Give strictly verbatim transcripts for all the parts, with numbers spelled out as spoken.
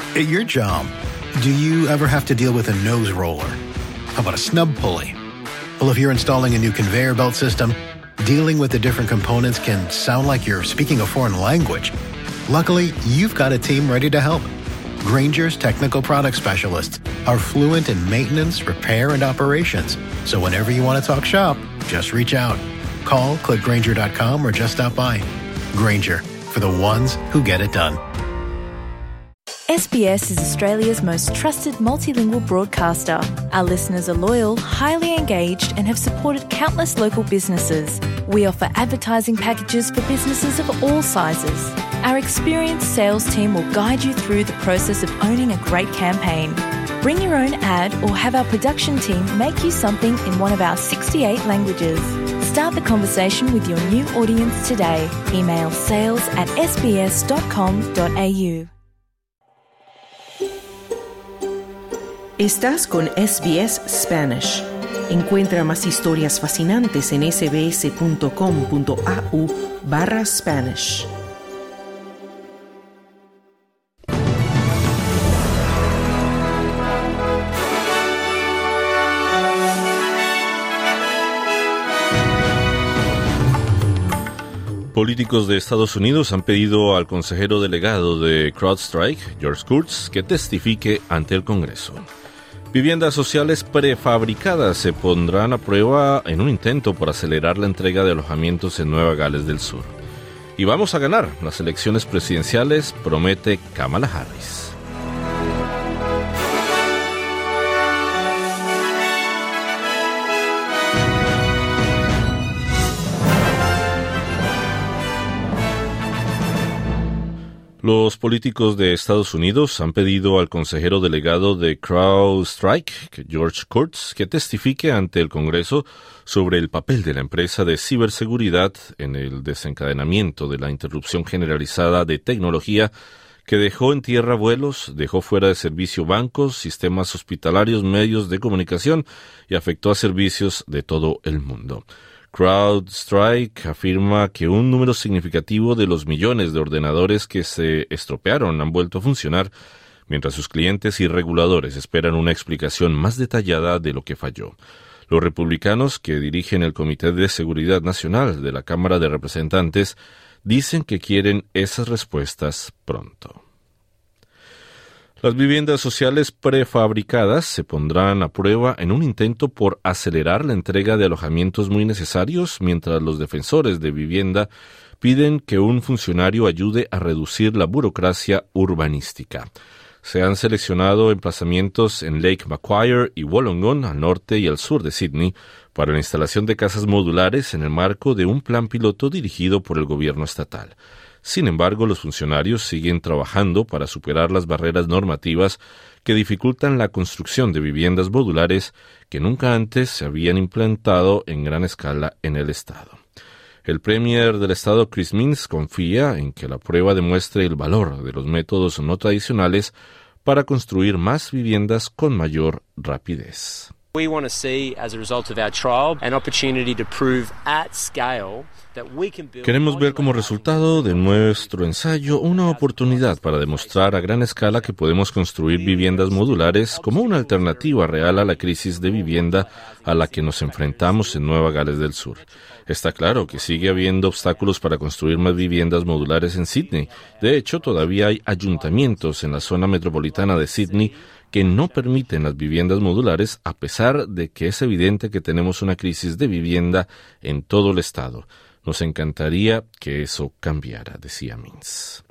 At your job, do you ever have to deal with a nose roller? How about a snub pulley? Well, if you're installing a new conveyor belt system, dealing with the different components can sound like you're speaking a foreign language. Luckily, you've got a team ready to help. Grainger's technical product specialists are fluent in maintenance, repair, and operations. So whenever you want to talk shop, just reach out. Call, click Grainger dot com, or just stop by. Grainger, for the ones who get it done. S B S is Australia's most trusted multilingual broadcaster. Our listeners are loyal, highly engaged, and have supported countless local businesses. We offer advertising packages for businesses of all sizes. Our experienced sales team will guide you through the process of owning a great campaign. Bring your own ad or have our production team make you something in one of our sixty-eight languages. Start the conversation with your new audience today. Email sales at s b s dot com dot a u. Estás con S B S Spanish. Encuentra más historias fascinantes en sbs.com.au barra Spanish. Políticos de Estados Unidos han pedido al consejero delegado de CrowdStrike, George Kurtz, que testifique ante el Congreso. Viviendas sociales prefabricadas se pondrán a prueba en un intento por acelerar la entrega de alojamientos en Nueva Gales del Sur. Y vamos a ganar las elecciones presidenciales, promete Kamala Harris. Los políticos de Estados Unidos han pedido al consejero delegado de CrowdStrike, George Kurtz, que testifique ante el Congreso sobre el papel de la empresa de ciberseguridad en el desencadenamiento de la interrupción generalizada de tecnología que dejó en tierra vuelos, dejó fuera de servicio bancos, sistemas hospitalarios, medios de comunicación y afectó a servicios de todo el mundo. CrowdStrike afirma que un número significativo de los millones de ordenadores que se estropearon han vuelto a funcionar, mientras sus clientes y reguladores esperan una explicación más detallada de lo que falló. Los republicanos que dirigen el Comité de Seguridad Nacional de la Cámara de Representantes dicen que quieren esas respuestas pronto. Las viviendas sociales prefabricadas se pondrán a prueba en un intento por acelerar la entrega de alojamientos muy necesarios, mientras los defensores de vivienda piden que un funcionario ayude a reducir la burocracia urbanística. Se han seleccionado emplazamientos en Lake Macquarie y Wollongong, al norte y al sur de Sydney, para la instalación de casas modulares en el marco de un plan piloto dirigido por el gobierno estatal. Sin embargo, los funcionarios siguen trabajando para superar las barreras normativas que dificultan la construcción de viviendas modulares que nunca antes se habían implantado en gran escala en el estado. El premier del estado, Chris Minns, confía en que la prueba demuestre el valor de los métodos no tradicionales para construir más viviendas con mayor rapidez. We want to see, as a result of our trial, an opportunity to prove at scale that we can build. Queremos ver como resultado de nuestro ensayo una oportunidad para demostrar a gran escala que podemos construir viviendas modulares como una alternativa real a la crisis de vivienda a la que nos enfrentamos en Nueva Gales del Sur. Está claro que sigue habiendo obstáculos para construir más viviendas modulares en Sydney. De hecho, todavía hay ayuntamientos en la zona metropolitana de Sydney que no permiten las viviendas modulares, a pesar de que es evidente que tenemos una crisis de vivienda en todo el estado. Nos encantaría que eso cambiara, decía Minns.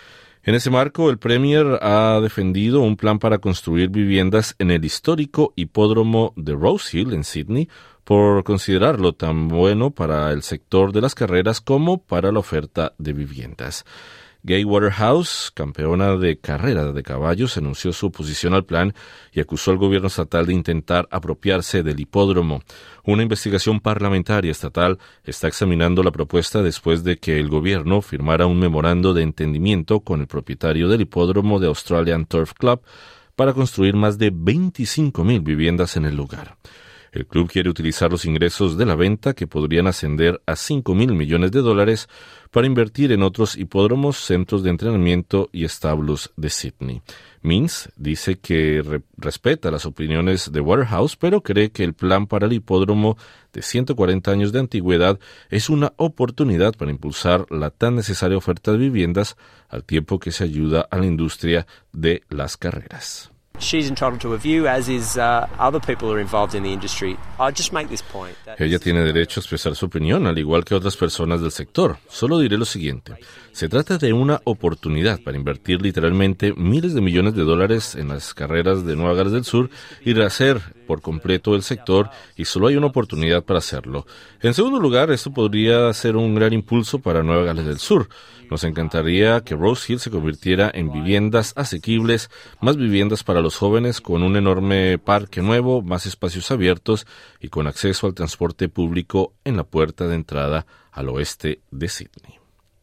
En ese marco, el Premier ha defendido un plan para construir viviendas en el histórico hipódromo de Rose Hill en Sydney, por considerarlo tan bueno para el sector de las carreras como para la oferta de viviendas. Gay Waterhouse, campeona de carrera de caballos, anunció su oposición al plan y acusó al gobierno estatal de intentar apropiarse del hipódromo. Una investigación parlamentaria estatal está examinando la propuesta después de que el gobierno firmara un memorando de entendimiento con el propietario del hipódromo de Australian Turf Club para construir más de veinticinco mil viviendas en el lugar. El club quiere utilizar los ingresos de la venta, que podrían ascender a cinco mil millones de dólares, para invertir en otros hipódromos, centros de entrenamiento y establos de Sydney. Means dice que re- respeta las opiniones de Waterhouse, pero cree que el plan para el hipódromo de ciento cuarenta años de antigüedad es una oportunidad para impulsar la tan necesaria oferta de viviendas, al tiempo que se ayuda a la industria de las carreras. She's entitled to a view, as is uh, other people who are involved in the industry. I'll just make this point. Ella tiene derecho a expresar su opinión, al igual que otras personas del sector. Solo diré lo siguiente. Se trata de una oportunidad para invertir literalmente miles de millones de dólares en las carreras de Nueva Gales del Sur y rehacer por completo el sector, y solo hay una oportunidad para hacerlo. En segundo lugar, esto podría ser un gran impulso para Nueva Gales del Sur. Nos encantaría que Rose Hill se convirtiera en viviendas asequibles, más viviendas para los jóvenes, con un enorme parque nuevo, más espacios abiertos y con acceso al transporte público en la puerta de entrada al oeste de Sydney.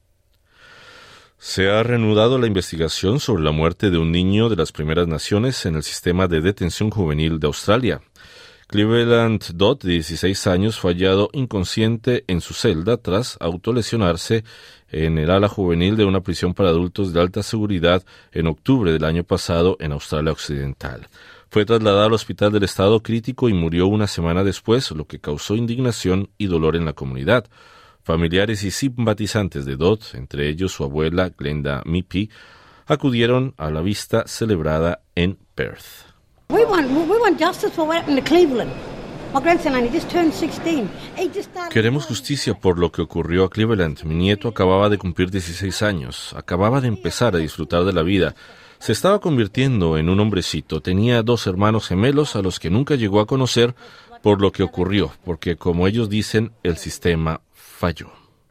Se ha reanudado la investigación sobre la muerte de un niño de las Primeras Naciones en el sistema de detención juvenil de Australia. Cleveland Dodd, de dieciséis años, fue hallado inconsciente en su celda tras autolesionarse en el ala juvenil de una prisión para adultos de alta seguridad en octubre del año pasado en Australia Occidental. Fue trasladado al hospital del estado crítico y murió una semana después, lo que causó indignación y dolor en la comunidad. Familiares y simpatizantes de Dodd, entre ellos su abuela Glenda Mippy, acudieron a la vista celebrada en Perth. We want, we want justice for what happened to Cleveland. My grandson only just turned sixteen. He just started... Queremos justicia por lo que ocurrió a Cleveland. Mi nieto acababa de cumplir dieciséis años. Acababa de empezar a disfrutar de la vida. Se estaba convirtiendo en un hombrecito. Tenía dos hermanos gemelos a los que nunca llegó a conocer, por lo que ocurrió, porque, como ellos dicen, el sistema falló.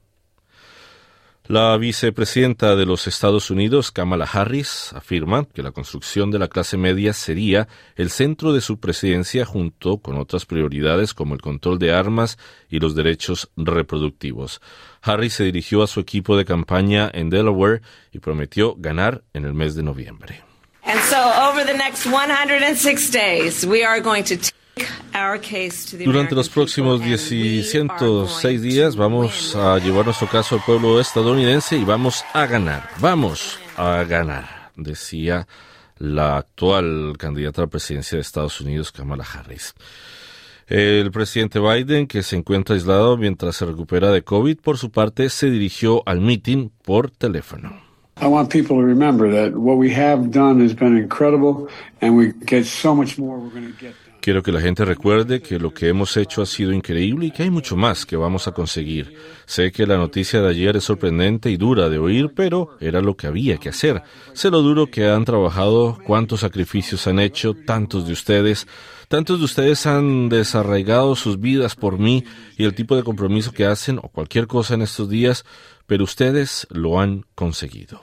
La vicepresidenta de los Estados Unidos, Kamala Harris, afirma que la construcción de la clase media sería el centro de su presidencia, junto con otras prioridades como el control de armas y los derechos reproductivos. Harris se dirigió a su equipo de campaña en Delaware y prometió ganar en el mes de noviembre. And so over the next one hundred six days, we are going to Durante los próximos ciento seis días vamos a llevar nuestro caso al pueblo estadounidense y vamos a ganar, vamos a ganar, decía la actual candidata a la presidencia de Estados Unidos, Kamala Harris. El presidente Biden, que se encuentra aislado mientras se recupera de COVID, por su parte se dirigió al meeting por teléfono. I want people to remember that what we have done has been incredible and we get so much more we're going to get done. Quiero que la gente recuerde que lo que hemos hecho ha sido increíble y que hay mucho más que vamos a conseguir. Sé que la noticia de ayer es sorprendente y dura de oír, pero era lo que había que hacer. Sé lo duro que han trabajado, cuántos sacrificios han hecho, tantos de ustedes. Tantos de ustedes han desarraigado sus vidas por mí y el tipo de compromiso que hacen o cualquier cosa en estos días, pero ustedes lo han conseguido.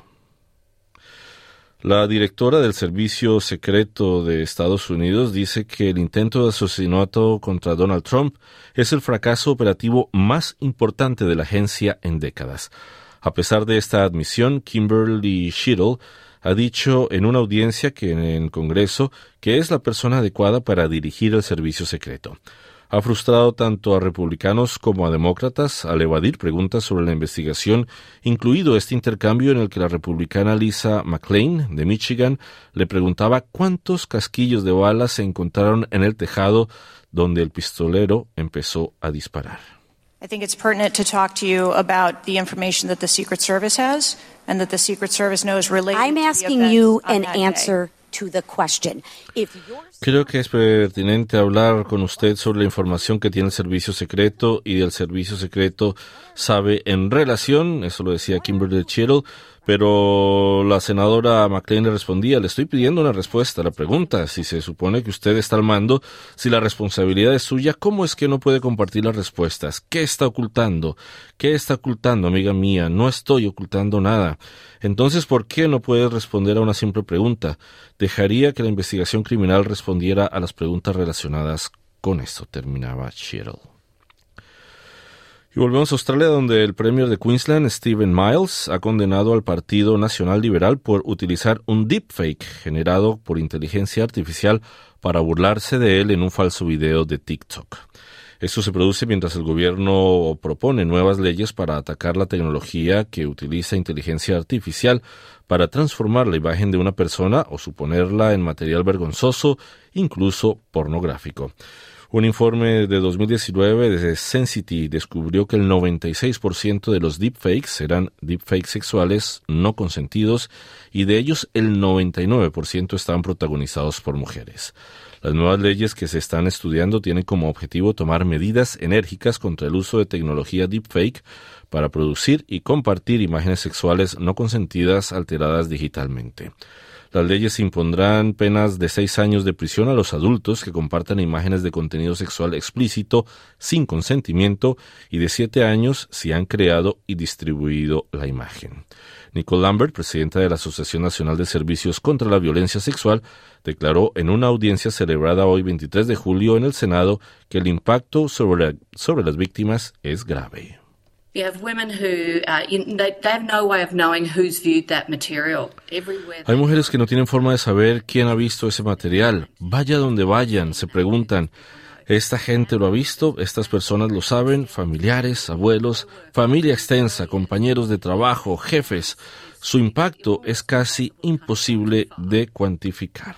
La directora del Servicio Secreto de Estados Unidos dice que el intento de asesinato contra Donald Trump es el fracaso operativo más importante de la agencia en décadas. A pesar de esta admisión, Kimberly Shittle ha dicho en una audiencia que en el Congreso que es la persona adecuada para dirigir el servicio secreto. Ha frustrado tanto a republicanos como a demócratas al evadir preguntas sobre la investigación, incluido este intercambio en el que la republicana Lisa McClain, de Michigan, le preguntaba cuántos casquillos de balas se encontraron en el tejado donde el pistolero empezó a disparar. I think it's pertinent to talk to you about the information that the Secret Service has and that the Secret Service knows related I'm to the asking events you on an that day. answer to the question. If you're... Creo que es pertinente hablar con usted sobre la información que tiene el servicio secreto y el servicio secreto sabe en relación, eso lo decía Kimberly Shittle, pero la senadora McClain le respondía, le estoy pidiendo una respuesta a la pregunta, si se supone que usted está al mando, si la responsabilidad es suya, ¿cómo es que no puede compartir las respuestas? ¿Qué está ocultando? ¿Qué está ocultando, amiga mía? No estoy ocultando nada. Entonces, ¿por qué no puede responder a una simple pregunta? Dejaría que la investigación criminal respondiera a las preguntas relacionadas con esto, terminaba Shittle. Y volvemos a Australia, donde el Premier de Queensland, Stephen Miles, ha condenado al Partido Nacional Liberal por utilizar un deepfake generado por inteligencia artificial para burlarse de él en un falso video de TikTok. Esto se produce mientras el gobierno propone nuevas leyes para atacar la tecnología que utiliza inteligencia artificial para transformar la imagen de una persona o suponerla en material vergonzoso, incluso pornográfico. Un informe de dos mil diecinueve de Sensity descubrió que el noventa y seis por ciento de los deepfakes eran deepfakes sexuales no consentidos y de ellos el noventa y nueve por ciento estaban protagonizados por mujeres. Las nuevas leyes que se están estudiando tienen como objetivo tomar medidas enérgicas contra el uso de tecnología deepfake para producir y compartir imágenes sexuales no consentidas alteradas digitalmente. Las leyes impondrán penas de seis años de prisión a los adultos que compartan imágenes de contenido sexual explícito sin consentimiento y de siete años si han creado y distribuido la imagen. Nicole Lambert, presidenta de la Asociación Nacional de Servicios contra la Violencia Sexual, declaró en una audiencia celebrada hoy veintitrés de julio en el Senado que el impacto sobre, sobre las víctimas es grave. You have women who, uh, you, they, they have no way of knowing who's viewed that material. Everywhere. Hay mujeres que no tienen forma de saber quién ha visto ese material. Vaya donde vayan, se preguntan, ¿esta gente lo ha visto? ¿Estas personas lo saben? Familiares, abuelos, familia extensa, compañeros de trabajo, jefes. Su impacto es casi imposible de cuantificar.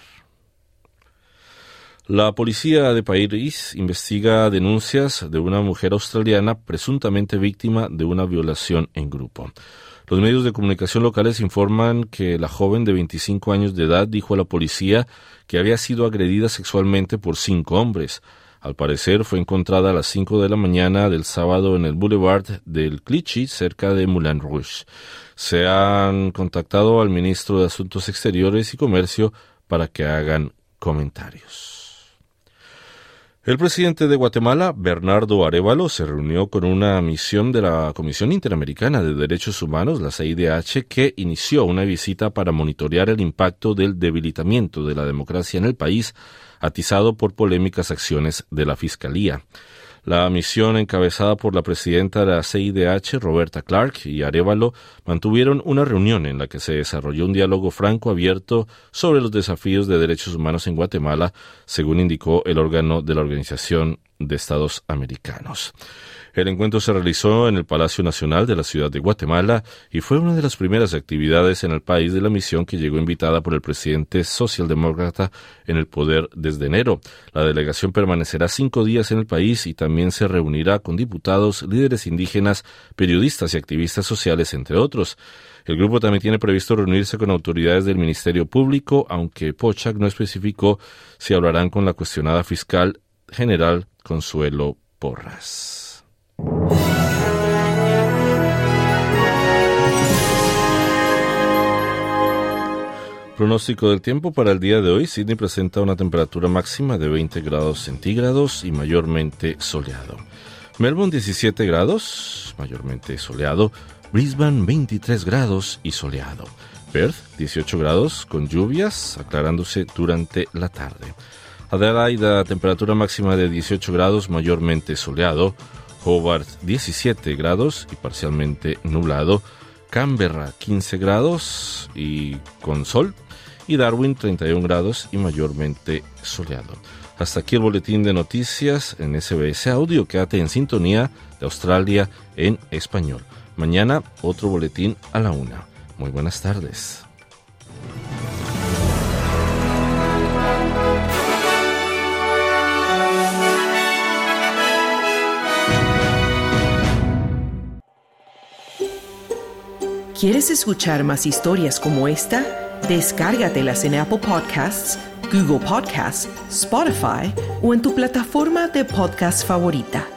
La policía de París investiga denuncias de una mujer australiana presuntamente víctima de una violación en grupo. Los medios de comunicación locales informan que la joven de veinticinco años de edad dijo a la policía que había sido agredida sexualmente por cinco hombres. Al parecer fue encontrada a las cinco de la mañana del sábado en el Boulevard del Clichy, cerca de Moulin Rouge. Se han contactado al ministro de Asuntos Exteriores y Comercio para que hagan comentarios. El presidente de Guatemala, Bernardo Arévalo, se reunió con una misión de la Comisión Interamericana de Derechos Humanos, la C I D H, que inició una visita para monitorear el impacto del debilitamiento de la democracia en el país, atizado por polémicas acciones de la Fiscalía. La misión, encabezada por la presidenta de la C I D H, Roberta Clark, y Arévalo, mantuvieron una reunión en la que se desarrolló un diálogo franco abierto sobre los desafíos de derechos humanos en Guatemala, según indicó el órgano de la Organización de Estados Americanos. El encuentro se realizó en el Palacio Nacional de la ciudad de Guatemala y fue una de las primeras actividades en el país de la misión que llegó invitada por el presidente socialdemócrata en el poder desde enero. La delegación permanecerá cinco días en el país y también se reunirá con diputados, líderes indígenas, periodistas y activistas sociales, entre otros. El grupo también tiene previsto reunirse con autoridades del Ministerio Público, aunque Pochak no especificó si hablarán con la cuestionada fiscal general Consuelo Porras. Pronóstico del tiempo para el día de hoy. Sydney presenta una temperatura máxima de veinte grados centígrados y mayormente soleado. Melbourne diecisiete grados, mayormente soleado. Brisbane veintitrés grados y soleado. Perth dieciocho grados con lluvias, aclarándose durante la tarde. Adelaida, temperatura máxima de dieciocho grados, mayormente soleado. Hobart diecisiete grados y parcialmente nublado. Canberra quince grados y con sol. Y Darwin treinta y un grados y mayormente soleado. Hasta aquí el boletín de noticias en S B S Audio. Quédate en sintonía de Australia en español. Mañana otro boletín a la una. Muy buenas tardes. ¿Quieres escuchar más historias como esta? Descárgatelas en Apple Podcasts, Google Podcasts, Spotify o en tu plataforma de podcast favorita.